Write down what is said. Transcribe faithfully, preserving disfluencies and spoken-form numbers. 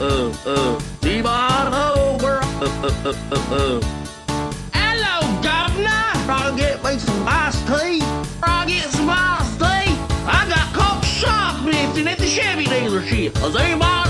uh, uh, leave on over. Uh, uh, uh, uh, uh. Hello, governor. I'll get me some iced tea. I'll get some iced tea. I got caught shoplifting at the Chevy dealership. Is anybody